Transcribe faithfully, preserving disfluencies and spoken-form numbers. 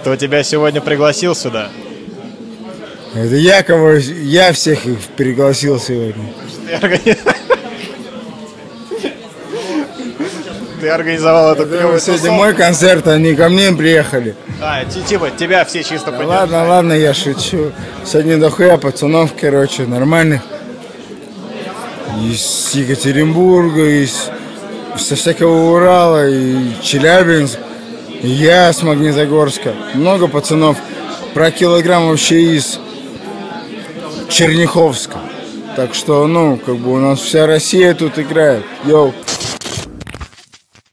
Кто тебя сегодня пригласил сюда? Это я кого, я всех их пригласил сегодня. Ты, органи... Ты организовал эту клевую Сегодня тусовку? мой концерт, они ко мне приехали. А, ти- типа, тебя все чисто Да поддержали. ладно, ладно, я шучу. Сегодня дохуя пацанов, короче, нормальных. Из Екатеринбурга, из со всякого Урала, и Челябинск, и я с Магнитогорска. Много пацанов. Про килограмм вообще из Черняховска. Так что, ну, как бы у нас вся Россия тут играет. Йоу.